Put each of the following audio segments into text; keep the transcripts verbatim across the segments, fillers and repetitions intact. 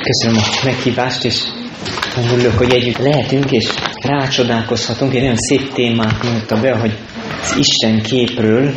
Köszönöm a meghívást, és nagyon örülök, hogy együtt lehetünk, és rácsodálkozhatunk. Egy nagyon szép témát mondta be, hogy az Isten képről.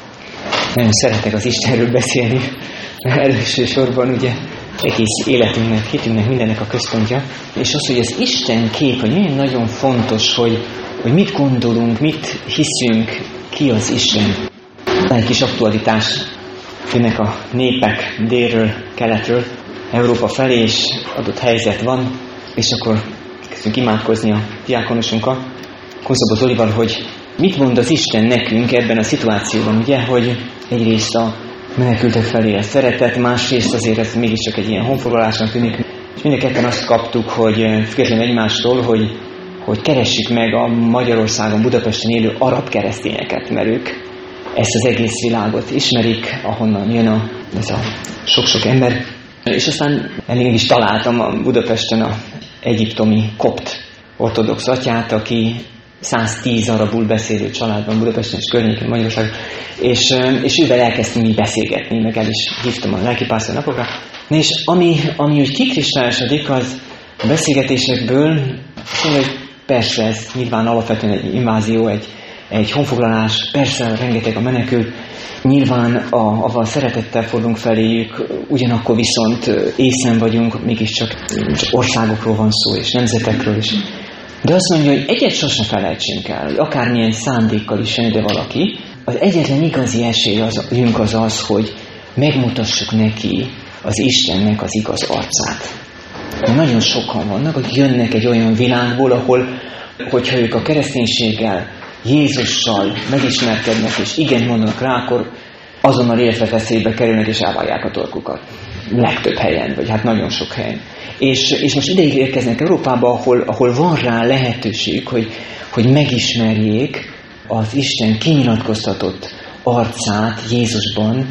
Nagyon szeretek az Istenről beszélni, mert elsősorban ugye egész életünknek, hitünknek, mindennek a központja. És az, hogy az Isten kép, hogy milyen nagyon fontos, hogy, hogy mit gondolunk, mit hiszünk, ki az Isten. Egy kis aktualitás, jönnek a népek délről, keletről, Európa felé, és adott helyzet van, és akkor kezdünk imádkozni a diákonusunkkal, Konzabó Zolival, hogy mit mond az Isten nekünk ebben a szituációban, ugye, hogy egyrészt a menekültek felé a szeretet, másrészt azért ez mégiscsak egy ilyen honfoglalásnak tűnik, és mind a ketten azt kaptuk, hogy függetlenül egymástól, hogy, hogy keressük meg a Magyarországon, Budapesten élő arab keresztényeket, mert ők ezt az egész világot ismerik, ahonnan jön a, ez a sok-sok ember. És aztán elég is találtam a Budapesten a egyiptomi kopt ortodox atyát, aki száztíz arabul beszélő családban Budapesten és környékén Magyarországon, és, és ővel elkezdtünk így beszélgetni, meg el is hívtam a lelkipásztor napokra. És ami, ami úgy kikristályosodik, az a beszélgetésekből, mondja, hogy persze ez nyilván alapvetően egy invázió, egy, egy honfoglalás, persze rengeteg a menekült, nyilván a, avval szeretettel fordulunk feléjük, ugyanakkor viszont észen vagyunk, mégiscsak országokról van szó, és nemzetekről is. De azt mondja, hogy egyet sosem felejtsünk el, hogy akármilyen szándékkal is jön ide valaki, az egyetlen igazi esély az, az az, hogy megmutassuk neki, az Istennek az igaz arcát. Mert nagyon sokan vannak, akik jönnek egy olyan világból, ahol, hogyha ők a kereszténységgel, Jézussal megismerkednek, és igen mondanak rá, akkor azonnal életveszélybe kerülnek, és elválják a torkukat. Legtöbb helyen, vagy hát nagyon sok helyen. És, és most ideig érkeznek Európába, ahol, ahol van rá lehetőség, hogy, hogy megismerjék az Isten kinyilatkoztatott arcát Jézusban,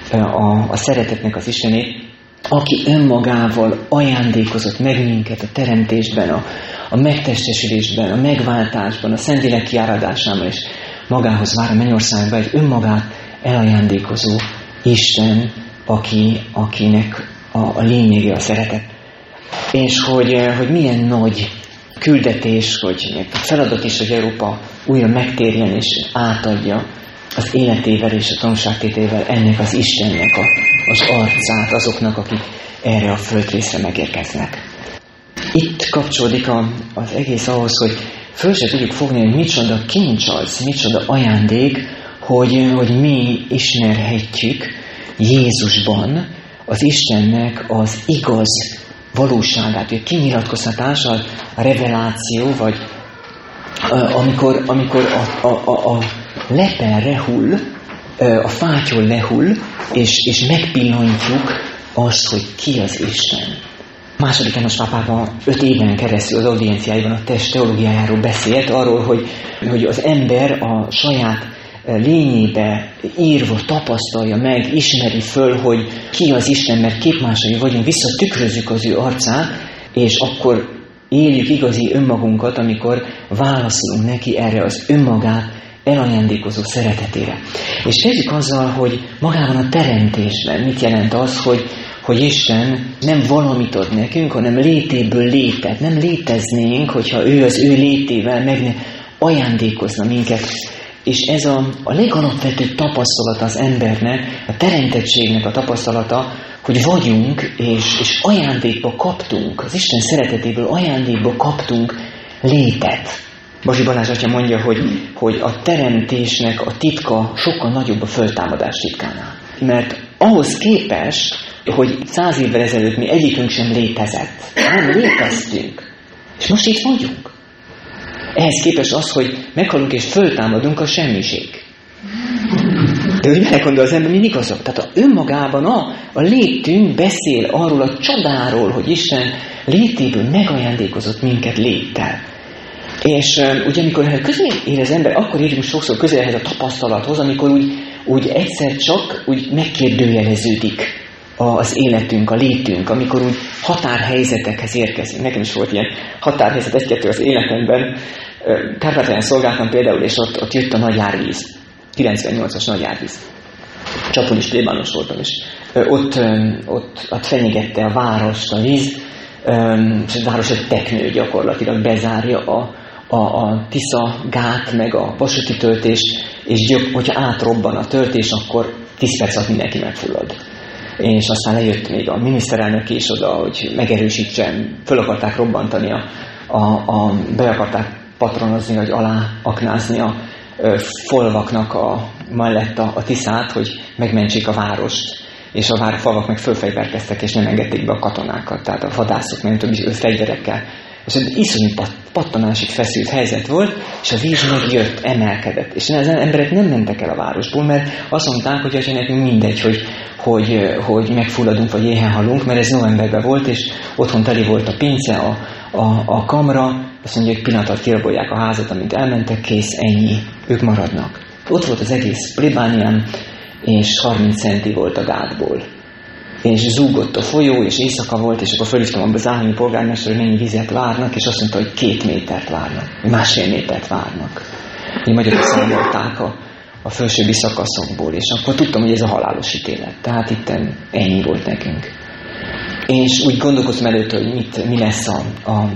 a, a szeretetnek az Istenét, aki önmagával ajándékozott meg minket a teremtésben, a, a megtestesülésben, a megváltásban, a Szentlélek kiáradásában, és magához vár a mennyországba egy önmagát elajándékozó Isten, aki, akinek a, a lényege a szeretet. És hogy, hogy milyen nagy küldetés, hogy feladat is, hogy Európa újra megtérjen és átadja az életével és a tanúságtételével ennek az Istennek a, az arcát azoknak, akik erre a földrészre megérkeznek. Itt kapcsolódik a, az egész ahhoz, hogy föl se tudjuk fogni, hogy micsoda kincs az, micsoda ajándék, hogy, hogy mi ismerhetjük Jézusban az Istennek az igaz valóságát, a kinyilatkoztatás, a reveláció, vagy amikor, amikor a, a, a, a lepel lehull, a fátyol lehull, és, és megpillantjuk azt, hogy ki az Isten. Második János pápában öt éven keresztül az audienciáiban a test teológiájáról beszélt, arról, hogy, hogy az ember a saját lényébe írva tapasztalja meg, ismeri föl, hogy ki az Isten, mert képmásai vagyunk, visszatükrözzük az ő arcát, és akkor éljük igazi önmagunkat, amikor válaszolunk neki erre az önmagát elajándékozó szeretetére. És kezdjük azzal, hogy magában a teremtésben mit jelent az, hogy, hogy Isten nem valamit ad nekünk, hanem létéből létet. Nem léteznénk, hogyha ő az ő létével meg ne ajándékozna minket. És ez a, a legalapvetőbb tapasztalata az embernek, a teremtettségnek a tapasztalata, hogy vagyunk, és, és ajándékba kaptunk, az Isten szeretetéből ajándékba kaptunk létet. Bazsi Balázs atya mondja, hogy, hogy a teremtésnek a titka sokkal nagyobb a föltámadás titkánál. Mert ahhoz képest, hogy száz évvel ezelőtt mi egyikünk sem létezett, nem léteztünk, és most itt vagyunk. Ehhez képest az, hogy meghalunk és föltámadunk, a semmiség. De hogy meggondol az ember, mi igazok? Tehát a önmagában a, a létünk beszél arról a csodáról, hogy Isten létéből megajándékozott minket léttel. És um, ugye amikor ehhez közel ér az ember, akkor érjük sokszor közel ehhez a tapasztalathoz, amikor úgy, úgy egyszer csak úgy megkérdőjeleződik az életünk, a létünk, amikor úgy határhelyzetekhez érkezünk. Nekem is volt ilyen határhelyzet egy-kettő az életemben. Kárpátalján szolgáltam például, és ott, ott jött a nagy árvíz. kilencvennyolcas nagy árvíz. Csapolis plébános voltam, és ott, ott, ott fenyegette a várost a víz, és a város egy teknő gyakorlatilag bezárja a, a, a Tisza gát, meg a vasúti töltés, és gyök, hogyha átrobban a töltés, akkor tíz perc alatt mindenki megfullad. És aztán lejött még a miniszterelnök is oda, hogy megerősítsen, föl akarták robbantani, a, a, a, be akarták patronozni, vagy aláaknázni a ö, folvaknak a, mellett a, a Tiszát, hogy megmentsék a várost. És a vár, falvak meg fölfegyverkeztek, és nem engedték be a katonákat, tehát a vadászok, nem tudom, fegyverekkel. És egy iszonyú pat, pattanásig feszült helyzet volt, és a víz megjött, emelkedett. És az emberek nem mentek el a városból, mert azt mondták, hogy azért nekünk mindegy, hogy, hogy, hogy megfulladunk, vagy éhen halunk, mert ez novemberben volt, és otthon teli volt a pince, a, a, a kamra, azt mondja, hogy pillanatot kirabolják a házat, amint elmentek, kész, ennyi, ők maradnak. Ott volt az egész plébánián, és harminc centi volt a gátból. És zúgott a folyó, és éjszaka volt, és akkor fölhívtam az állami polgármester, hogy mennyi vizet várnak, és azt mondta, hogy két métert várnak, másfél métert várnak. Így magyarok számolták a, a felsőbbi szakaszokból, és akkor tudtam, hogy ez a halálos ítélet. Tehát itt ennyi volt nekünk. És úgy gondolkoztam előtt, hogy mit, mi lesz a, a,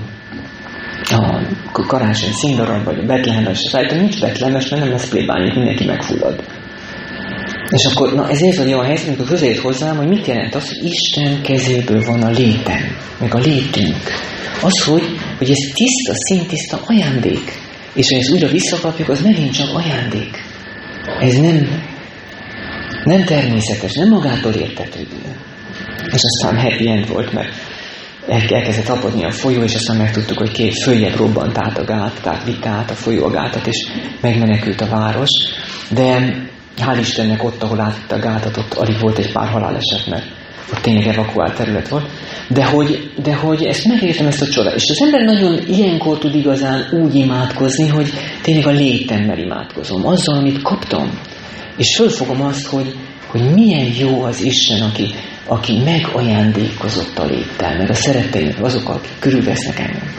a karácsony színdarab, vagy a Betlehemes, és rájöttem, nincs Betlehemes, mert nem lesz plébány, mindenki megfullad. És akkor, na ez egy olyan helyzet, amikor közéjött hozzám, hogy mit jelent az, hogy Isten kezéből van a létem, meg a létünk. Az, hogy, hogy ez tiszta, színtiszta ajándék. És ha ezt újra visszakapjuk, az megint csak ajándék. Ez nem, nem természetes, nem magától értetődő. És aztán happy end volt, mert elkezdett apadni a folyó, és aztán megtudtuk, hogy két följebb robbant át a gát, tehát vitte át a folyó a gátat, és megmenekült a város. De hál' Istennek ott, ahol átvitte a gátat, ott alig volt egy pár haláleset, mert ott tényleg evakuált terület volt. De hogy, de hogy ezt megértem, ezt a csodát. És az ember nagyon ilyenkor tud igazán úgy imádkozni, hogy tényleg a létemmel imádkozom, azzal, amit kaptam. És fölfogom azt, hogy, hogy milyen jó az Isten, aki, aki megajándékozott a léttel, meg a szeretteim, azok, akik körülvesznek engem.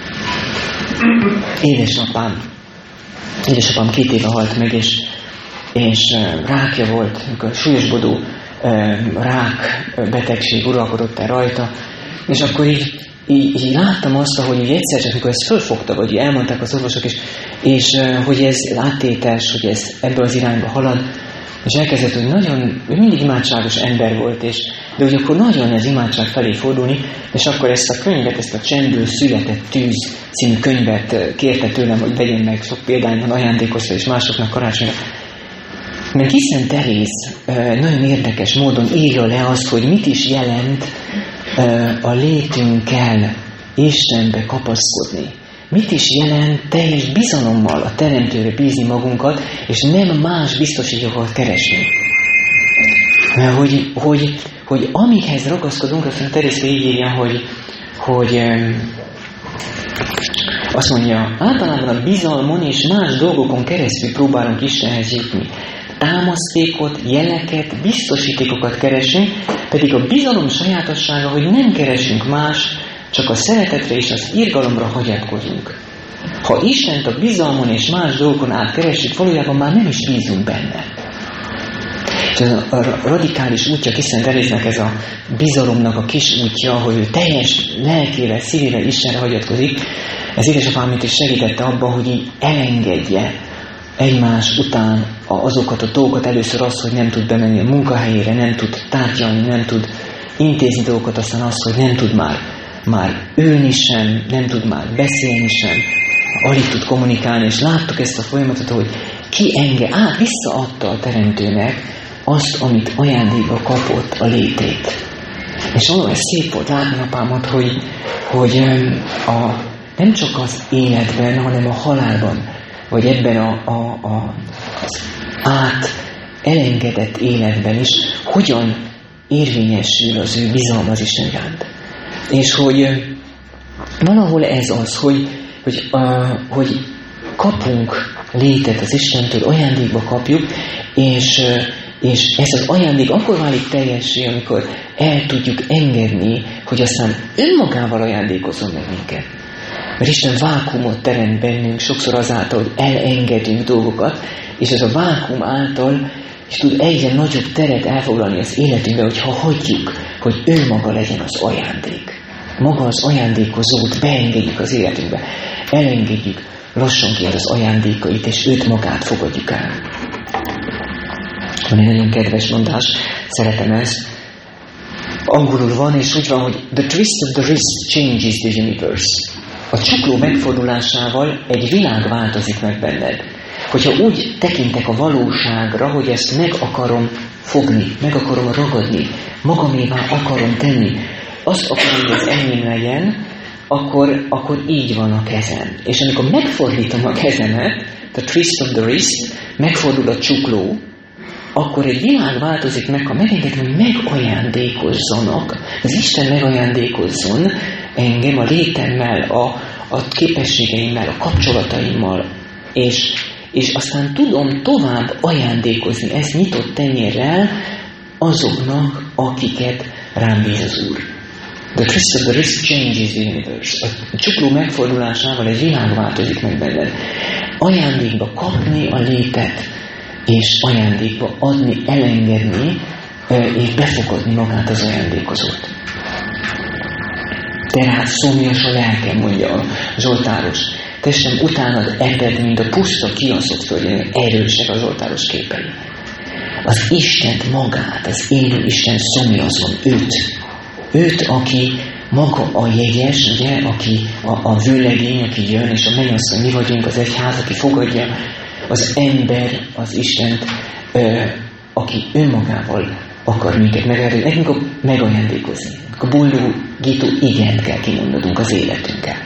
Édesapám, édesapám két éve halt meg, és és rákja volt, amikor súlyosbodó rák betegség uralkodott el rajta, és akkor így, így, így láttam azt, hogy így egyszer csak, amikor ezt fölfogta, vagy elmondták az orvosok is, és hogy ez áttétes, hogy ez ebből az irányba halad, és elkezdett, hogy nagyon, mindig imádságos ember volt, és, de hogy akkor nagyon az imádság felé fordulni, és akkor ezt a könyvet, ezt a Csendből született tűz című könyvet kérte tőlem, hogy vegyem meg, sok példányban ajándékozta, és másoknak karácsonyra. Mert hiszen Teréz nagyon érdekes módon írja le azt, hogy mit is jelent a létünkkel Istenbe kapaszkodni. Mit is jelent teljes bizalommal a Teremtőre bízni magunkat, és nem más biztosítékokat keresni. Mert hogy, hogy, hogy amikhez ragaszkodunk, aztán Teréz így írja, hogy, hogy azt mondja, általában a bizalmon és más dolgokon keresztül próbálunk Istenhez jutni. Támasztékot, jeleket, biztosítékokat keresünk, pedig a bizalom sajátossága, hogy nem keresünk más, csak a szeretetre és az irgalomra hagyatkozunk. Ha Istent a bizalmon és más dolgokon át keressük, valójában már nem is bízunk benne. És ez a radikális útja Szent Teréznek, ez a bizalomnak a kis útja, hogy ő teljes lelkével, szívével Istenre hagyatkozik, ez édesapám is segítette abban, hogy így elengedje egymás után azokat a dolgokat, először az, hogy nem tud bemenni a munkahelyére, nem tud tárgyalni, nem tud intézni dolgokat, aztán az, hogy nem tud már, már ülni sem, nem tud már beszélni sem, alig tud kommunikálni, és láttuk ezt a folyamatot, hogy ki enge, át visszaadta a Teremtőnek azt, amit ajándékba kapott, a létét. És valóban szép volt látni apámat, hogy, hogy a, nem csak az életben, hanem a halálban, vagy ebben a, a, a, az át elengedett életben is, hogyan érvényesül az ő bizalma az Isten iránt. És hogy valahol ez az, hogy, hogy, uh, hogy kapunk létet az Istentől, ajándékba kapjuk, és, uh, és ez az ajándék akkor válik teljessé, amikor el tudjuk engedni, hogy aztán önmagával ajándékozom meg minket. Mert Isten vákuumot teremt bennünk sokszor azáltal, hogy elengedünk dolgokat, és ez a vákuum által és tud egyre nagyobb teret elfoglalni az életünkbe, hogyha hagyjuk, hogy ő maga legyen az ajándék. Maga az ajándékozót beengedjük az életünkbe. Elengedjük lassanként az ajándékait, és őt magát fogadjuk el. Van egy nagyon kedves mondás, szeretem ezt. Angolul van, és úgy van, hogy the twist of the wrist changes the universe. A csukló megfordulásával egy világ változik meg benned. Hogyha úgy tekintek a valóságra, hogy ezt meg akarom fogni, meg akarom ragadni, magamévá akarom tenni, azt akarom, hogy ez enyém legyen, akkor, akkor így van a kezem. És amikor megfordítom a kezemet, the twist of the wrist, megfordul a csukló, akkor egy világ változik meg, ha megengedem, hogy megajándékozzanak, az Isten megajándékozzon engem a létemmel, a, a képességeimmel, a kapcsolataimmal, és, és aztán tudom tovább ajándékozni ezt nyitott tenyérrel azoknak, akiket rám bíz az Úr. The twist of the wrist changes the universe. A csukló megfordulásával egy világ változik meg benned. Ajándékba kapni a létet, és ajándékba adni, elengedni, és befogadni magát az ajándékozót. Tehát szomjas a lelkem, mondja a Zsoltáros. Testem utánad ered, mint a puszta kiaszott földjén, erősek a Zsoltáros képei. Az Istent magát, az élő Isten szomjazom, őt. Őt, aki maga a jegyes, ugye, aki a, a vőlegény, aki jön, és a mennyasszony, mi vagyunk az egyház, aki fogadja, az ember, az Istent, ö, aki önmagával akar minket megállni, nekünk megajándékozni. A boldogító igent kell kimondanunk az életünkkel.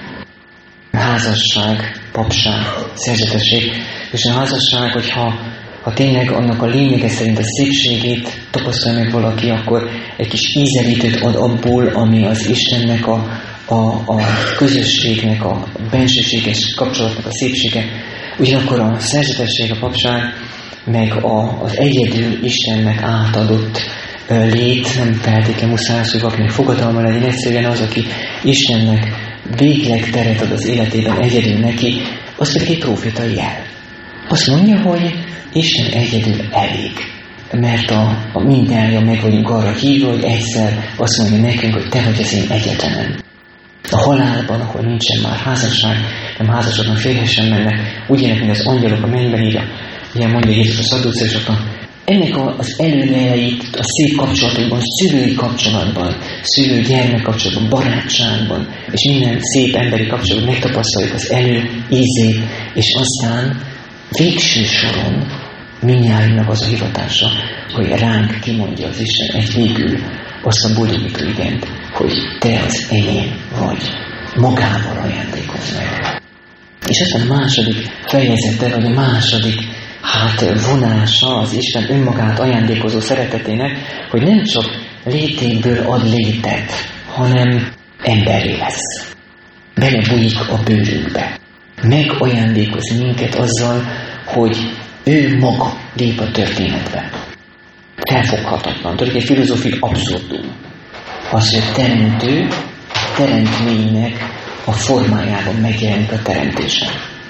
Házasság, papság, szerzetesség, és a házasság, hogyha ha tényleg annak a lényege szerint a szépségét tapasztalja meg valaki, akkor egy kis ízelítőt ad abból, ami az Istennek, a, a, a közösségnek, a bensőséges kapcsolatnak a szépsége. Ugyanakkor a szerzetesség, a papság, meg a, az egyedül Istennek átadott lét, nem feltétlenül muszáj az, hogy valakinek fogadalma legyen, egyszerűen az, aki Istennek végleg teret ad az életében egyedül neki, az pedig egy prófétai jel. Azt mondja, hogy Isten egyedül elég, mert a, a mindnyájan meg vagyunk arra hívva, hogy egyszer azt mondja nekünk, hogy te vagy az én egyetemem. A halálban, ahol nincsen már házasság, nem házasodnak, férhessen mennek, úgy élnek, mint az angyalok a mennyben, írja, ilyen mondja Jézus a szadduceusoknak. Ennek az előjeleit a szép kapcsolatokban, szülői kapcsolatban, szülő-gyermek kapcsolatban, barátságban, és minden szép emberi kapcsolatban megtapasztaljuk az elő ízét, és aztán végső soron mindnyájunknak az a hivatása, hogy ránk kimondja az Isten egy végül azt a boldogító igent, hogy te az enyém vagy, magával ajándékozz meg. És aztán a második fejezete, vagy a második hát vonása az Isten önmagát ajándékozó szeretetének, hogy nem csak létéből ad létet, hanem emberré lesz. Belebújik a bőrünkbe. Megajándékoz minket azzal, hogy ő maga lép a történetbe. Felfoghatatlan. Tudod, egy filozófiai abszurdum. Az, hogy a teremtő teremtménynek a formájában megjelenik a teremtésen.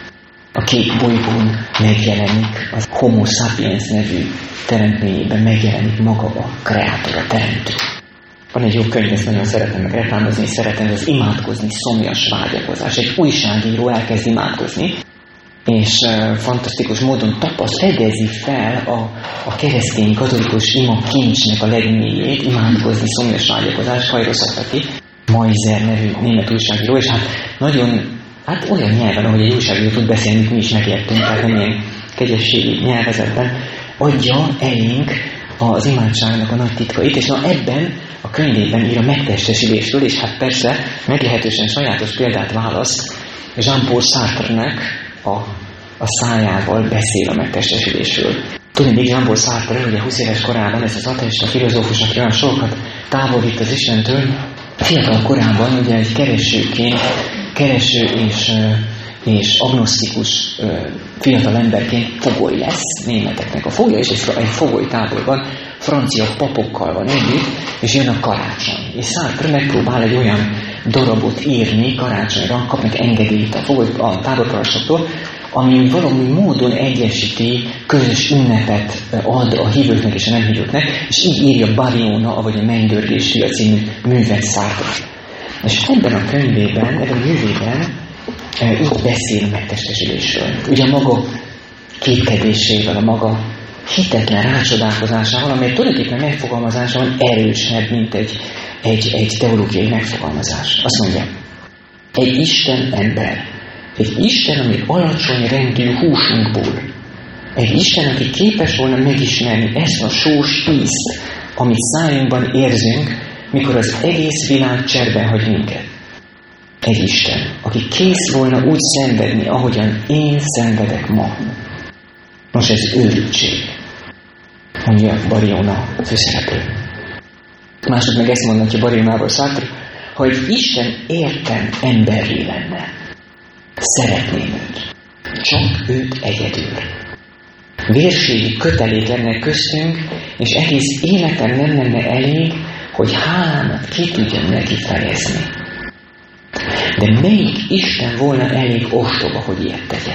A kék bolygón megjelenik, az Homo sapiens nevű teremtményében megjelenik maga a kreátor, a teremtő. Van egy jó könyv, ezt nagyon szeretem meg reklámozni, szeretem, ez az imádkozni szomjas vágyakozás. Egy újságíró elkezd imádkozni, és uh, fantasztikus módon tapaszt, fedezi fel a, a keresztény katolikus ima kincsnek a legmélyét, imádkozni szomjas vágyakozás, Hajroszataki, Majzer nevű német újságíró, és hát nagyon, hát olyan nyelven, ahogy egy újságíró tud beszélni, mi is megértünk, tehát nem ilyen kegyességi nyelvezetben, adja elénk az imádságnak a nagy titkait, és na ebben a könyvében ír a megtestesülésről, és hát persze meglehetősen sajátos példát választ Jean-Paul Sartre-nek a, a szájával beszél a megtestesülésről. Tudni, még Jean-Paul Sartre, ugye húsz éves korában ez az ateista filozófus, aki olyan sokat távolít az Istentől, fiatal korában ugye egy keresőként, kereső és, és agnosztikus fiatal emberként fogoly lesz, németeknek a fogja, és egy, egy fogoly táborban francia papokkal van együtt, és jön a karácsony. És Sartre megpróbál egy olyan darabot írni karácsonyra, kap meg engedélyt a, fogoly, a táborparancsnoktól, ami valami módon egyesíti, közös ünnepet ad a hívőknek és a nem hívőknek, és így írja Bariona, vagy a Mennydörgés fia című művet Sartre. És ebben a könyvében, ebben a művében így beszél megtestesülésről. Ugye a maga kétkedésével, a maga hitetlen rácsodálkozásával, amely tulajdonképpen megfogalmazásában erősebb, mint egy, egy, egy teológiai megfogalmazás. Azt mondja, egy Isten ember, egy Isten, ami alacsony rendű húsunkból, egy Isten, aki képes volna megismerni ezt a sós ízt, amit szájunkban érzünk, mikor az egész világ cserben hagy minket. Egy Isten, aki kész volna úgy szenvedni, ahogyan én szenvedek ma. Most ez őrültség, mondja Bariona főszereplő. Másod meg ezt mondatja Barionáról Sartre, hogy Isten értem emberré lenne. Szeretném őt. Csak őt egyedül. Vérségi kötelék lenne köztünk, és egész életem nem lenne elég, hogy hálámat ki tudjam neki fejezni. De melyik Isten volna elég ostoba, hogy ilyet tegyen?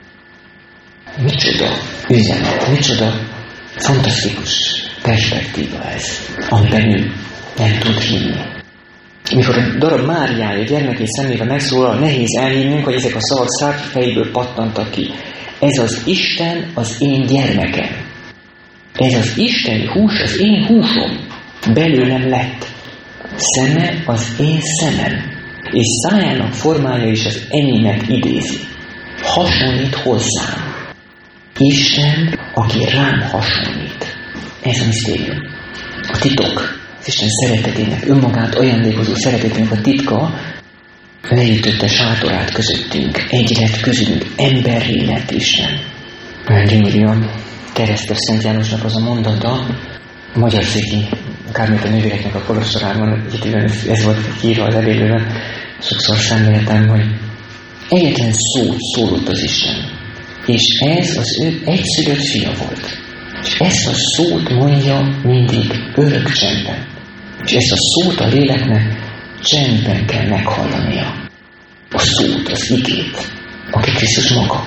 Micsoda üzenet, micsoda fantasztikus perspektíva ez, amiben ő nem tud hinni. Mikor a darab Máriája gyermeki szemébe megszólal, nehéz elhinnünk, hogy ezek a szavak Sartre fejéből pattantak ki. Ez az Isten az én gyermekem. Ez az isteni hús az én húsom. Belőlem lett. Szeme az én szemem. És szájának formája is az enyémet idézi. Hasonlít hozzám. Isten, aki rám hasonlít. Ez a misztérium. A titok. Az Isten szeretetének, önmagát ajándékozó szeretetének a titka leütötte sátorát közöttünk, egy lett közülünk, emberré lett Isten. Olyan gyönyörű a keresztes Szent Jánosnak az a mondata, a magyar széki Kárméta nővéreknek a kolostorában, ez volt írva az ebédlőben, sokszor szemléltem, hogy egyetlen szót szólott az Isten, és ez az ő egyszülött fia volt. És ezt a szót mondja mindig örök csendben. És ezt a szót a léleknek csendben kell meghallania. A szót, az igét, aki Krisztus maga.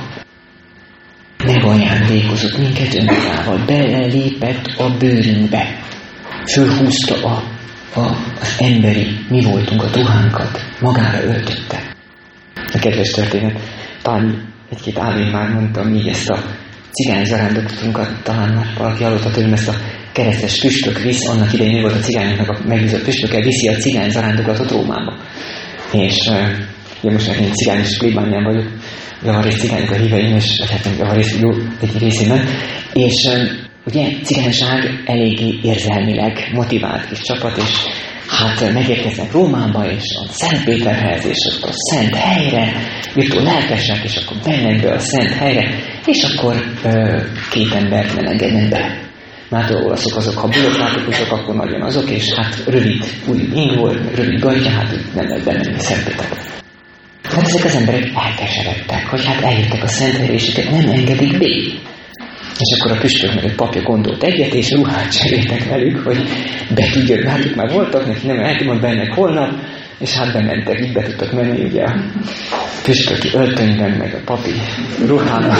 Megajándékozott minket önmagával, belelépett a bőrünkbe. Fölhúzta a, a, az emberi, mi voltunk, a ruhánkat, magára öltötte. A kedves történet, Pál egy-két állén már mondtam így ezt a cigány zarándoklatunkat, talán már valaki hallotta tőlem, ezt a keresztes püspök visz, annak idején volt a cigányoknak a megbízott püspöke, viszi a cigány zarándoklatot Rómába. És ugye most nekem cigányos plébánián vagyok, javarészt cigányok a híveim, és hát nem javarészt jó egy részében, és ugye cigányság eléggé érzelmileg motivált kis csapat, és hát megérkeznek Rómába, és a Szent Péterhez, és akkor a Szent helyre, jutó lelkesek, és akkor mennek be a Szent helyre, és akkor ö, két embert nem engednek be. Már olaszok azok, ha bürokratikusok, akkor nagyon azok, és hát rövid új ing volt, rövid gajtja, hát nem lehet bemenni Szent Péterbe. Hát ezek az emberek elkeseredtek, hogy hát eljöttek a Szent helyre, és őket nem engedik be. És akkor a püspök meg egy papja gondolt egyet, és ruhát cseréltek velük, hogy be tudják, hát itt már voltak, neki nem elkimond bennek holnap, és hát bementek, így be tudtak menni ugye a püspöki öltönyben, meg a papi ruhában.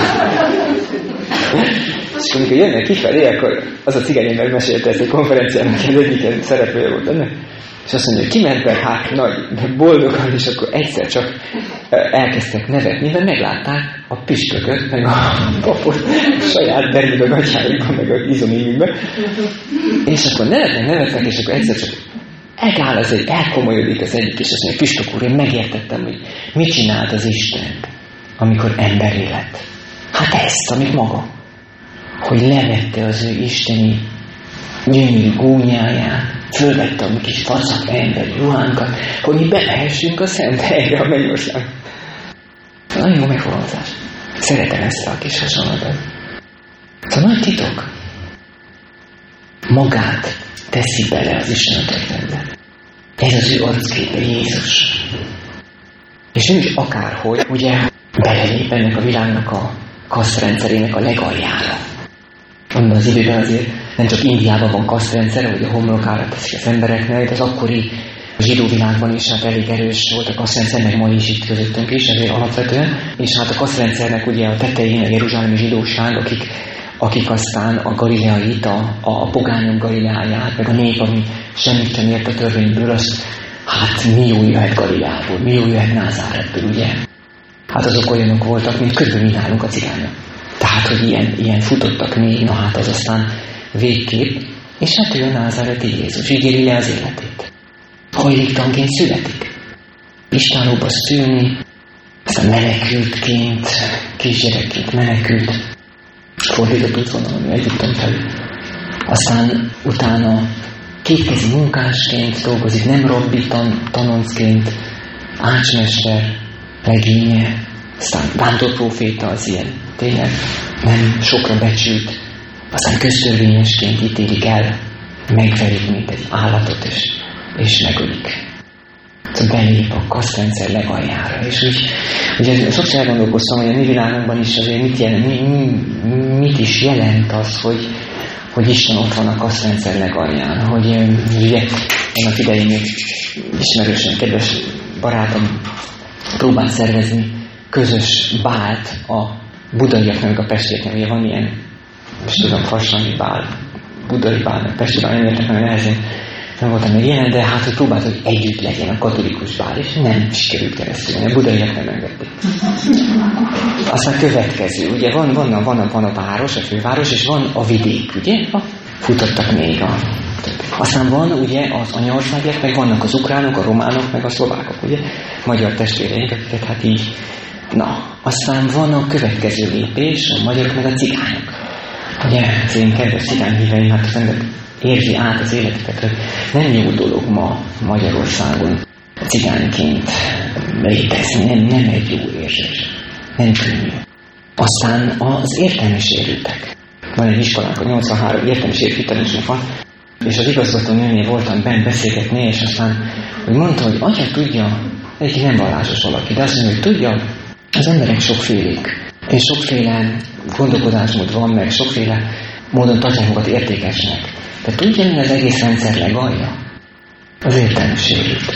És amikor jönnek kifelé, akkor az a cigány megmesélte ezt egy konferencián, aki az egyik szereplője volt ennek, és azt mondja, hogy kimentek, hát nagy, boldogan, és akkor egyszer csak elkezdtek nevetni, mert meglátták a püspököt, meg a papot saját derűd a gatyájukban, meg a izoményükben, és akkor nevetnek, nevetnek, és akkor egyszer csak egáll az egy, elkomolyodik az egyik, és azt mondja, püspök úr, én megértettem, hogy mit csinált az Isten, amikor emberi lett. Hát ezt, amit maga, hogy levette az ő isteni gyönyörű gúnyáját, fölvette a mi kis faszak emberi ruhánkat, hogy mi belehessünk a Szent helyre a mennyország. Nagyon jó megfogalmazás. Szeretem ezt a kis hasonlatot. Ez a nagy titok. Magát teszi bele az Isten a történetbe. Ez az ő arcképe, Jézus. És ő is akárhogy, ugye, belelép ennek a világnak a kasztrendszerének a legaljára. Mondom, az időben azért nem csak Indiában van kasztrendszer, hogy a homlokára teszik az embereknek, de az akkori A zsidó világban is hát elég erős volt a kaszrendszer, meg ma is itt közöttünk is, ezért alapvetően. És hát a kaszrendszernek ugye a tetején a jeruzsálemi zsidóság, akik, akik aztán a galileait, a, a pogányok Galileáját, meg a nép, ami semmit sem ért a törvényből, azt hát mi jó jöhet Galileából, mi jó jöhet Názáretből, ugye? Hát azok olyanok voltak, mint körülbelül mi nálunk a cigányok. Tehát, hogy ilyen, ilyen futottak még, na hát az aztán végképp, és hát ő a názáreti Jézus, így éli le az életét. Hajléktalanként születik. Istállóba szülni, aztán menekültként, kisgyerekként menekült, fordított útvonalon, Egyiptom felül. Aztán utána kétkezi munkásként dolgozik, nem rabbi tan, tanoncként, ácsmester, regénye, aztán vándorpróféta az ilyen, tényleg nem sokra becsült, aztán köztörvényesként ítélik el, megverik, mint egy állatot, és, és megölik. Szóval belép a kasztrendszer legaljára, és úgy, ugye sokszor elgondolkoztam, hogy a mi világunkban is azért mit, jelent, mi, mi, mit is jelent az, hogy, hogy Isten ott van a kasztrendszer legalján, hogy ugye annak idején még ismerősen, kedves barátom próbált szervezni közös bált a budaiaknak, meg a pestieknek. Ugye van ilyen, most tudom, farsangi bál, budai bál, meg pesti bál, nem értek meg nehezen, nem voltam még jelen, de hát, hogy próbált, hogy együtt legyen a katolikus bál, és nem sikerült keresztül, a budaiak nem engedték. Aztán következő, ugye van, van, a, van, a, van a város, a főváros, és van a vidék, ugye? Futottak még a Aztán van ugye az anyaországiak, meg vannak az ukránok, a románok, meg a szlovákok, ugye? Magyar testvéreink, akiket hát így. Na, aztán van a következő lépés, a magyarok, meg a cigányok. Ugye, az én kedves cigányhíveim, hát az ember érzi át az életeket, hogy nem jó dolog ma Magyarországon cigányként létezni, nem, nem egy jó érzés, nem könnyű. Aztán az értelmi sérültek. Van egy iskolánk, a nyolcvanhárom értelmi sérültek van, és az igazgató nőnél voltam bent beszélgetni, és aztán hogy mondta, hogy atya tudja, egy nem vallásos valaki, de azt mondja, hogy tudja, az emberek sokfélék, és sokféle gondolkodásmód van, meg sokféle módon tartják magukat értékesnek. De tudja, mi az egész rendszer legalja? Az értelmi sérült.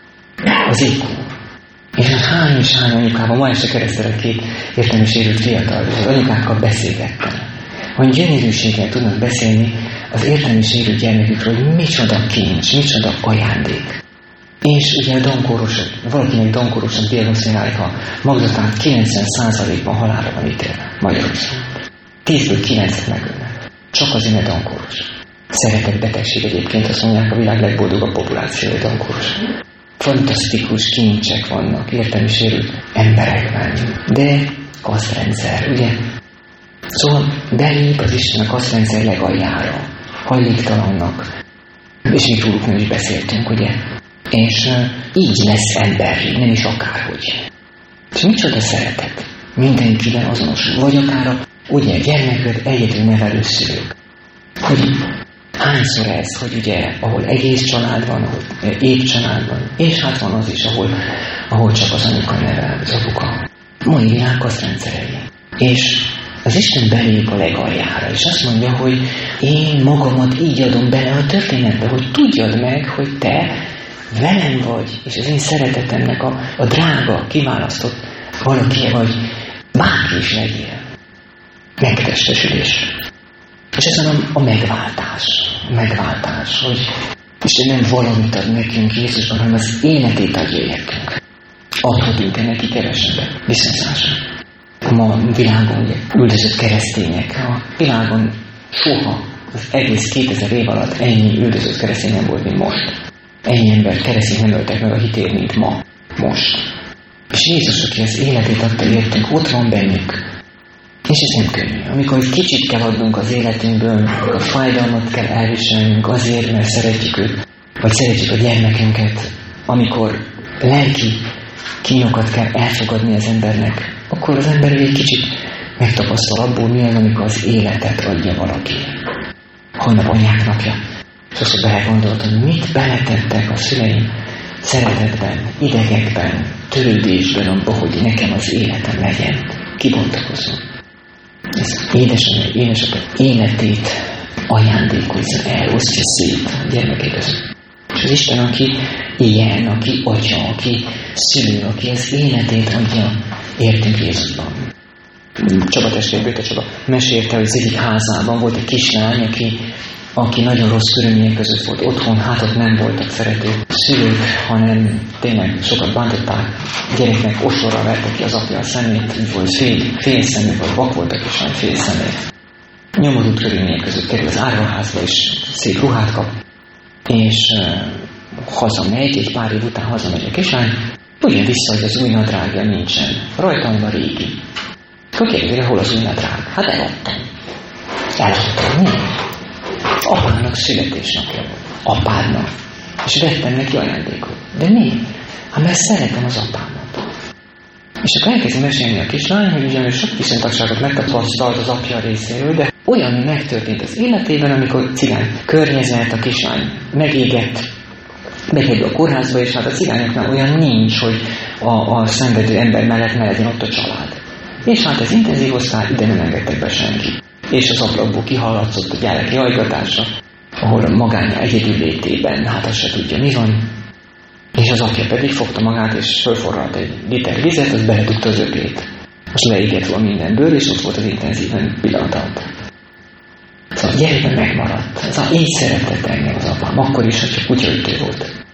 Az ikú. És az hány és hány anyukában, ma este keresztelek két értelmi sérült fiatal, és az anyukákkal beszélgettem. Hogy gyönyörűséggel tudnak beszélni az értelmi sérült gyermekükről, hogy micsoda kincs, micsoda ajándék. És ugye a dankórosok, valakinek dankórosnak diagnosztizálják a magzatát kilencven százalékban halálra van ítélve Magyarországon. tízből kilencet megölnek. Csak azért, mert dankóros. Szeretett betegség egyébként, azt mondják, a világ legboldogabb populációja dankóros. Fantasztikus kincsek vannak értelmi sérült emberekben. De kasztrendszer, ugye? Szóval belép az Isten a kasztrendszer legaljára, hajléktalannak, és még róluk nem is beszéltünk, ugye? És uh, így lesz emberi, nem is akárhogy. És micsoda szeretet? Mindenkiben azonos. Vagy akár a, ugye, gyermeked egyedül nevelő szülők. Hogy hányszor ez, hogy ugye, ahol egész család van, ahol épp család van, és hát van az is, ahol, ahol csak az anyuka nevel, az apuka. Mai világ kasztrendszerei. És az Isten belép a legaljára, és azt mondja, hogy én magamat így adom bele a történetbe, hogy tudjad meg, hogy te velem vagy, és az én szeretetemnek a, a drága, kiválasztott valaki vagy, bárki is legyél. Megtestesülés. És ez a, a megváltás. A megváltás, hogy Isten nem valamit ad nekünk Jézusban, hanem az életét adja értünk. Adhatunk-e neki kevesebbet? Viszonzáson. Ma a világon ugye, üldözött keresztények. A világon soha, az egész kétezer év alatt ennyi üldözött keresztény nem volt, mint most. Ennyi ember keresztény nem öltek meg a hitért, mint ma, most. És Jézus, aki az életét adta értünk, ott van bennük. És ez nem könnyű. Amikor egy kicsit kell adnunk az életünkből, a fájdalmat kell elviselnünk azért, mert szeretjük őt, vagy szeretjük a gyermekünket, amikor lelki kínokat kell elfogadni az embernek, akkor az ember egy kicsit megtapasztal abból, mi az, amikor az életet adja valaki. Holnap anyák napja. Sokszor belegondoltam, hogy mit beletettek a szüleim szeretetben, idegekben, törődésben abba, hogy nekem az életem legyen. Kibontakozom. Ez édesanyja, édesapja életét ajándékozza el, osztja szét a gyermekek között. És az Isten, aki ilyen, aki atya, aki szülő, aki az életét adja, értünk Jézusban. Csaba testvér, Bőte Csaba mesélte, hogy az egyik házában volt egy kislány, aki, aki nagyon rossz körülmények között volt otthon, hát ott nem voltak szerető szülők, hanem tényleg sokat bántották, gyereknek ostorra vertek ki az apja a szemét, úgy volt fél, fél szemű, vagy vak volt a kislány, fél szemét. Nyomorult körülmények között kerül az árvaházba, és szép ruhát kap, és uh, hazamegy, egy pár év után hazamegy a kislány, ugyan vissza, hogy az új nadrágja nincsen, rajtam van régi. Akkor kérdezi, hol az új nadrág? Hát eladtam. Eladtam, mi? Apának születésnapja volt. Apádnak. És vettem neki ajándékot. De mi? Hát mert szeretem az apámat. És akkor elkezdi mesélni a kislány, hogy ugyan sok viszontagságot megtapasztalt az apja részéről, de olyan megtörtént az életében, amikor cigány környezet, a kislány megégett, bekerül a kórházba, és hát a cigányoknál olyan nincs, hogy a, a szenvedő ember mellett ne legyen ott a család. És hát ez intenzív osztály, ide nem engedtek be senki. És az ablakból kihallatszott a gyerek jajgatása, ahol a magánya egyedül létében, hát azt se tudja, mi van. És az apja pedig fogta magát, és fölforralt egy liter vizet, az beledugta az öklét. Most leégett volna mindenből, és ott volt az intenzíven pillanat. Szóval a gyerekben megmaradt. Szóval így szeretett engem az apám, akkor is, hogy csak kutyaütő volt.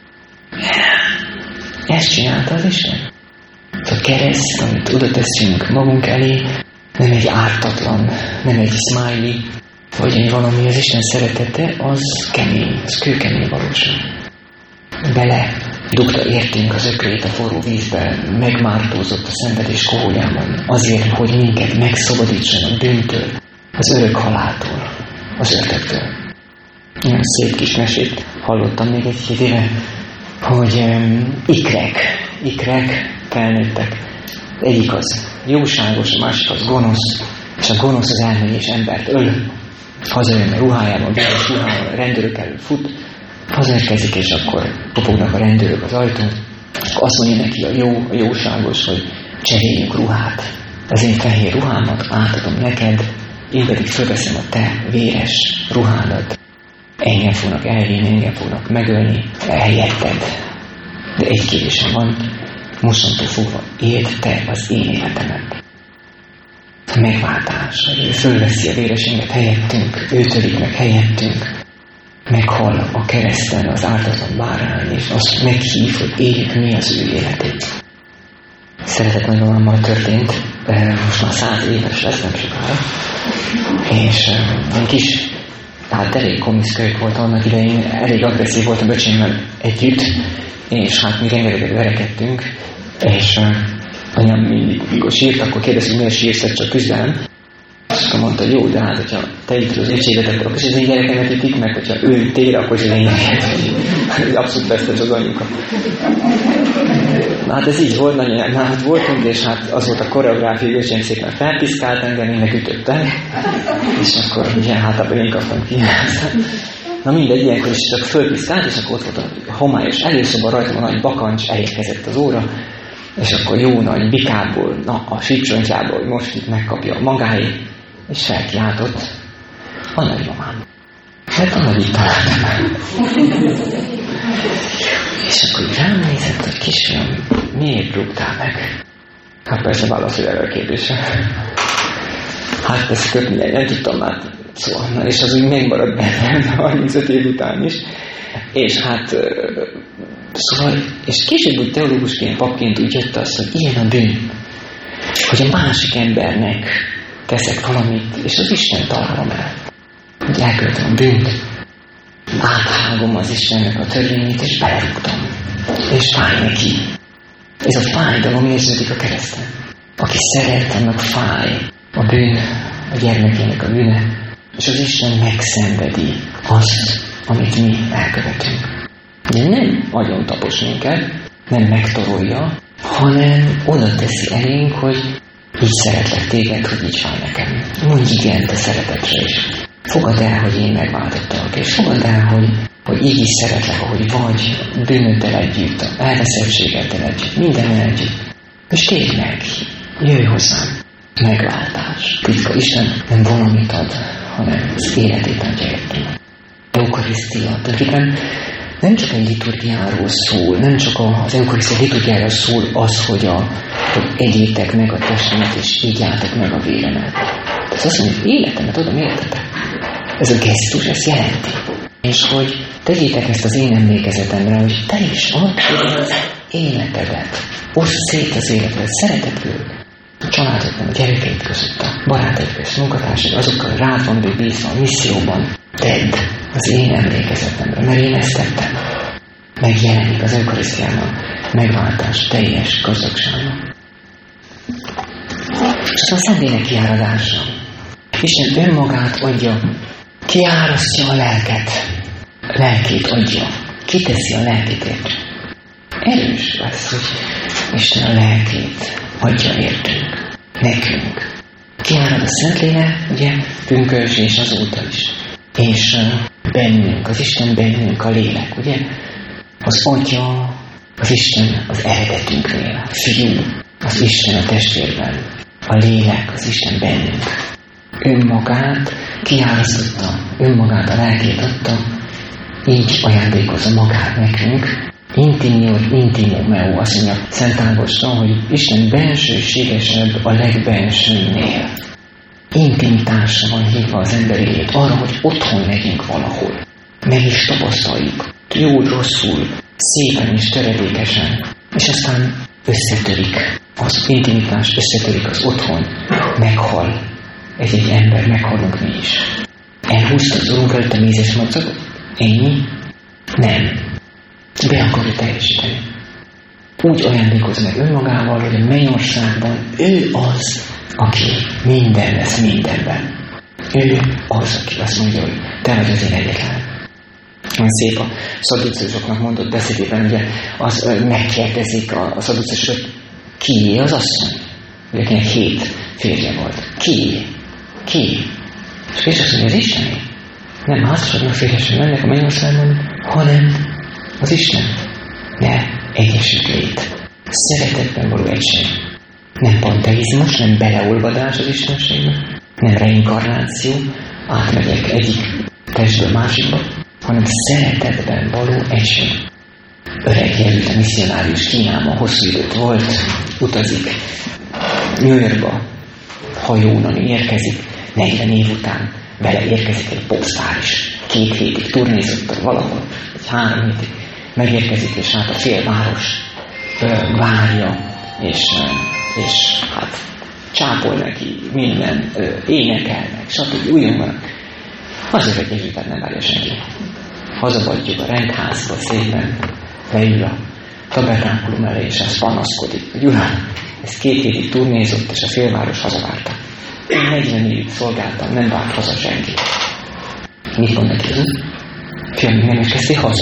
Ezt csinálta az Isten. A kereszt, amit oda teszünk magunk elé, nem egy ártatlan, nem egy smiley, vagy valami, az Isten szeretete, az kemény, az kőkemény valóság. Bele dugta értünk az ökrét a forró vízbe, megmártózott a szenvedés kohójában, azért, hogy minket megszabadítson a bűntől, az örök haláltól, az ördögtől. Nagyon szép kis mesét hallottam még egy-két éve, hogy um, ikrek, ikrek felnőttek. Egyik az jóságos, a másik az gonosz, és a gonosz az elmegy és embert öl. Hazajön a ruhájában, véres ruhájában, a rendőrök elől fut, hazaérkezik, és akkor kopognak a rendőrök az ajtót. Azt mondja neki a jó, a jóságos, hogy cseréljünk ruhát. Az én fehér ruhámat átadom neked, én pedig fölveszem a te véres ruhádat. Engem fognak elvinni, engem fognak megölni, helyetted. De egy kérésem van, mostantól fogva éld te az én életemet. Megváltás, hogy ő fölveszi a véreséget helyettünk, ő törik meg helyettünk, meghal a kereszten az ártatlan bárány, és azt meghív, hogy éljük mi az ő életét. Szeretett nagymamámmal történt, most már száz éves lesz, nem sokára, és egy kis, hát elég komiszkölyök volt annak idején, elég agresszív volt a böcsémmel együtt, és hát mi rengeteget verekedtünk, és uh, anyám mindig, mikor sírt, akkor kérdeztük, miért sírsz, csak küzdelem. És akkor mondta, jó, de hát, hogyha te itt az öcséget, akkor az én gyerekemet ütik meg, hogyha ő tér, akkor az én gyerekemet. Abszolút vesztes az anyuka. Na hát ez így volt, nagyon hát voltunk, és hát az volt a koreográfia, hogy szépen felpiszkált engem, én megütöttem, és akkor ugye hát én kaptam ki. Na mindegy, ilyenkor is csak fölpiszkált, és akkor ott volt a homályos előszoba, rajtam a nagy bakancs, elérkezett az óra, és akkor jó nagy bikából, na a sípcsontjából, hogy most itt megkapja a magáét, és felkiáltott a nagymamám. Mert a nagy itt találtam el. És akkor rám nézett, hogy kisfiam, miért rúgtál meg? Hát persze válaszol erre a kérdésre. Hát persze kötni, nem tudtam már. Szóval, na, és az úgy megmaradt bennem harmincöt év után is. És hát, szóval, és később úgy teológusként, papként úgy jött az, hogy ilyen a bűn, hogy a másik embernek teszek valamit, és az Isten találom el. Hogy elkövetem a bűnt, áthágom az Istennek a törvényét, és belerúgtam. És fáj neki. Ez a fájdalom érződik a kereszten. Aki szeret, annak fáj a bűn, a gyermekének a bűne, és az Isten megszenvedi azt, amit mi elkövetünk. De nem agyon tapos minket, nem megtorolja, hanem oda teszi elénk, hogy így szeretlek téged, hogy így fáj nekem. Mondj igent a szeretetre is. Fogadd el, hogy én megváltottalak, és fogadd el, hogy, hogy így is szeretlek, ahogy vagy, bűnöddel együtt, elveszettségeddel együtt, mindennel együtt. És kérj meg, jöjj hozzám. Megváltás. Titka Isten nem valamit ad, hanem az életét adja értünk. Eukarisztia. Tulajdonképpen nem csak egy liturgiáról szól, nem csak az eukarisztia liturgiáról szól az, hogy, a, hogy egyétek meg a testemet, és ígyátok meg a véremet. Ez azt mondja, hogy életemet adom értetek. Ez a gesztus ezt jelenti. És hogy tegyétek ezt az én emlékezetemre, hogy te is add az életedet. Oszd szét az életedet, szeretetről. A családodban, a gyerekeid között, a barátaid között, munkatársad, azokkal rád van, hogy bízva a misszióban. Tedd az én emlékezetemre, mert én ezt tettem. Megjelenik az eukarisztiában megváltás teljes gazdagsága. És aztán szentélynek kiáradása. Isten önmagát adja, kiárasztja a lelket. A lelkét adja. Kiteszi a lelkét értünk. Erős lesz, hogy Isten a lelkét adja értünk. Nekünk. Kiárad a Szentlélek, ugye, pünkösd és azóta is. És uh, bennünk, az Isten bennünk a lélek, ugye? Az Atya, az Isten az eredetünknél, a Fiú, az Isten a testvérben, a lélek, az Isten bennünk. Önmagát kiárasztotta, önmagát a lelkét adta, így ajándékozza magát nekünk. Intimior intimum meu, azt mondja Szent Ágoston, hogy Isten bensőségesebb a legbensőnél. Intimitásra van hívva az emberi lét, arra, hogy otthon legyünk valahol. Meg is tapasztaljuk, jól, rosszul, szépen és töredékesen. És aztán összetörik. Az intimitás összetörik az otthon, meghal. Egy-egy ember, meghalunk mi is. Elhúzta az Urunk előtt a mézes macagot? Ennyi? Nem. Be akarja teljesíteni. Úgy ajándékoz meg önmagával, hogy a mennyországban ő az, aki minden lesz mindenben. Ő az, aki azt mondja, hogy te vagy az én egyetlen. Olyan szép a szaduceusoknak mondott beszédében, ugye az megkérdezik a, a szaduceusokat, kié az asszony? Ugye akinek hét férje volt. Kié? Ki? És Jézus azt mondja, az Istené. Nem házasodnak férjesen mennek a mennyországban, hanem az Isten. De egyesült lét. Szeretetben való egység. Nem panteizmus, nem beleolvadás az Istenségbe, nem reinkarnáció, átmegyek egyik testből másikba, hanem szeretetben való egység. Öreg jelült a misszionárius Kínában, hosszú időt volt, utazik New Yorkba, hajón, ami érkezik, negyven év után vele érkezik egy popsztár is. Két hétig turnézott valahol, egy három hétig megérkezik, és hát a félváros várja, és, és hát csápol neki minden, énekelnek, stb. Újonganak. Az öreg Jézusát nem várja senki. Hazabadjuk a rendházba szépen, leül a tabernákulum elé, és ezt panaszkodik, hogy Uram, ez két hétig turnézott, és a félváros hazavárta. Én negyven évig szolgáltam, nem várt haza senki. Mit mond neki? Fiam, még nem érkeztél haza?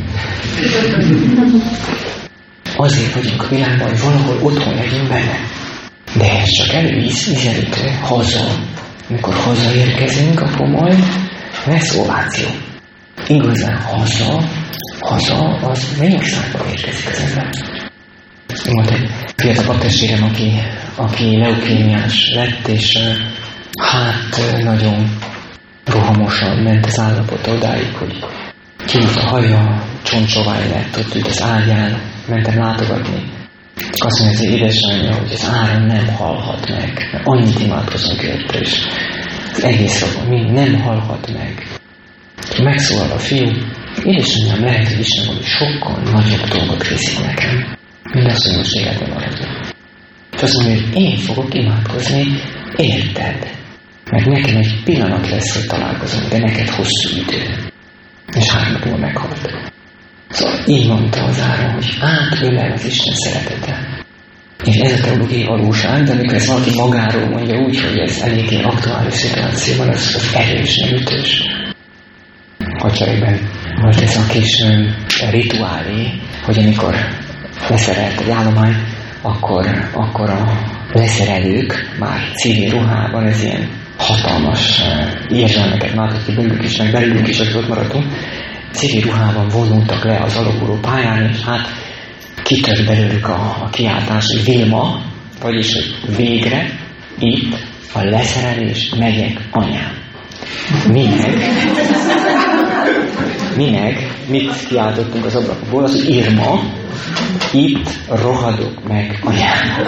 Azért vagyunk a világban, hogy valahol otthon legyünk benne. De ez csak előízelítő, haza. Amikor hazaérkezünk, akkor majd lesz ováció. Igazán haza, haza, az mennyországban érkezik az ember. Volt egy fiatal paptestvérem, aki, aki leukémiás lett, és hát nagyon rohamosan ment az állapota odáig, hogy kiült a haja, csontsovány lett, ott ült az ágyán, mentem látogatni. Azt mondja, hogy édesanyja, hogy az áron nem halhat meg, mert annyit imádkozunk érte, és az egész ropon mind nem halhat meg. Megszólal a fiú, édesanyjám, lehet, hogy Isten valami sokkal nagyobb dolgot készít nekem, mint azt, hogy most életben maradjon. És azt mondja, hogy én fogok imádkozni, érted? Mert nekem egy pillanat lesz, hogy találkozom, de neked hosszú idő. És három napból meghalt. Szóval így mondta az Áron, hogy átölel az Isten szeretete. És ez a teológiai valóság, de amikor ez valaki magáról mondja úgy, hogy ez eléggé aktuális szituációban, az, az erős, nem ütős. Hadseregben volt ez a kis rituálé, hogy amikor leszerelt egy állomány, akkor, akkor a leszerelők már civil ruhában, ez ilyen hatalmas uh, érzelmeket váltott ki belőlük is, meg belőlünk is, akik ott maradtunk, civil ruhában vonultak le az alakuló pályán, és hát kitört belőlük a, a kiáltás, hogy Vilma, vagyis hogy végre itt a leszerelés, megyek anyám. Minek? Mi meg, mit kiáltottunk az ablakból, az, hogy Irma, itt rohadok meg anyám.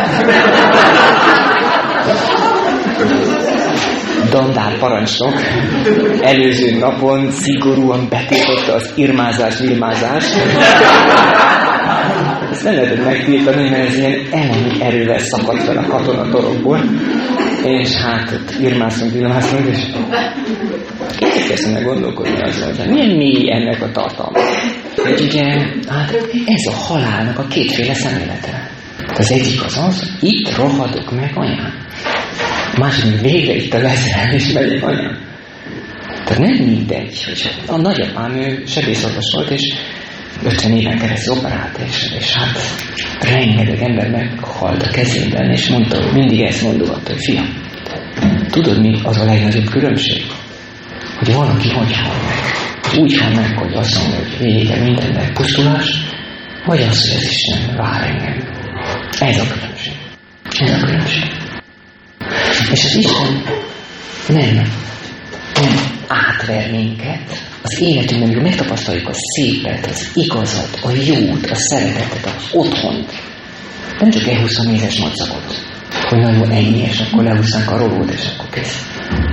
Dandár parancsnok előző napon szigorúan betiltotta az irmázás, vilmázást. Ezt nem lehetett megtiltani, mert ez ilyen elemi erővel szakadt fel a katonatorokból. És hát ott irmáztunk, vilmáztunk, és kezdtem meg gondolkodni azzal, hogy milyen mély ennek a tartalma. Hogy ugye, hát ez a halálnak a kétféle szemlélete. Az egyik az az, itt rohadok meg anyám. A másik, végre itt a leszerelés megyek anyám. Tehát nem mindegy, hogy a nagyapám, ő sebészorvos volt, és ötven éven keresztül operált, és, és hát rengeteg ember meghalt a kezében, és mondta, hogy mindig ezt mondogatta, hogy fiam, tudod mi az a legnagyobb különbség? Hogy valaki hogy hal meg. Úgy hal meg, hogy azt mondja, hogy vége mindennek pusztulás, vagy az, hogy az Isten vár engem. Ez a különbség. Ez a különbség. És az Isten nem, nem átver minket, az életünkben, amikor megtapasztaljuk a szépet, az igazat, a jót, a szeretetet, az otthont. Nem csak elhúzom mézes macakot, hogy nagyon ennyi, és akkor lehúzzánk a rolót, és akkor kész.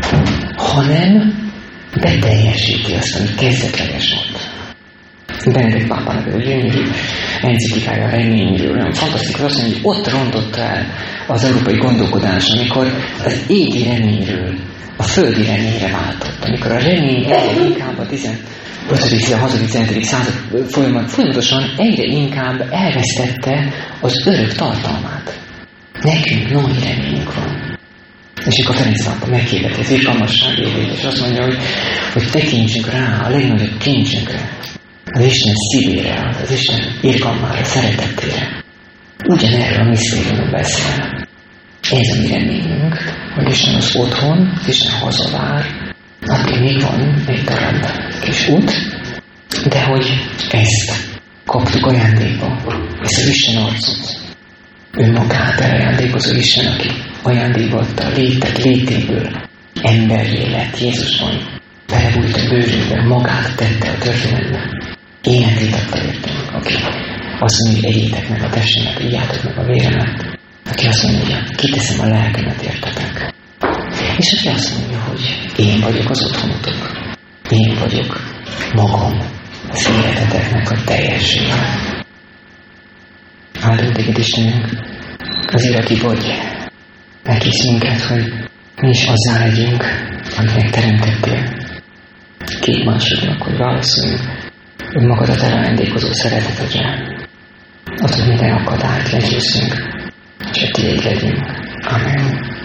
Hanem beteljesíti azt, ami kezdetleges volt. Benedek pápának ez a gyönyörű enciklikája a reményről. Olyan fantasztikus, azt mondja, hogy ott rontott el az európai gondolkodás, amikor az égi reményről a földi reményre váltott. Amikor a remény egyre inkább a tizenötödik tizenhatodik tizenhetedik század folyamat, folyamatosan egyre inkább elvesztette az örök tartalmát. Nekünk nagy reményünk van. És akkor Ferenc pápa meghirdeti az irgalmasság évét, és azt mondja, hogy, hogy tekintsünk rá a legnagyobb kincsünkre, az Isten szívére, az Isten irgalmára, szeretetére. Ugyanerről a misztériumról beszél. Ez a mi reményünk, hogy Isten az otthon, Isten hazavár, addig még van egy darab kis út, de hogy ezt kaptuk ajándékba, ezt az Isten arcot. Önmagát elajándékozó Isten, aki ajándékba adta a létet létéből, emberré lett Jézusban, belebújt a bőrünkbe, magát tette a történetbe. Életét adta értünk, aki azt mondja, hogy egyétek meg a testemet, igjátok meg a véremet, aki azt mondja, hogy kiteszem a lelkemet értetek. És aki azt mondja, hogy én vagyok az otthonotok, én vagyok magam, az életeteknek a teljessége. Áldunk téged Istenünk, azért, aki vagy, meghisz minket, hogy mi is azzá legyünk, amit megteremtettél. Két másodnak, hogy válaszoljunk, önmagadat elajándékozó szeretet adjál. Azt, hogy minden akadályt legyőzzünk, és a tiéd legyünk. Amen.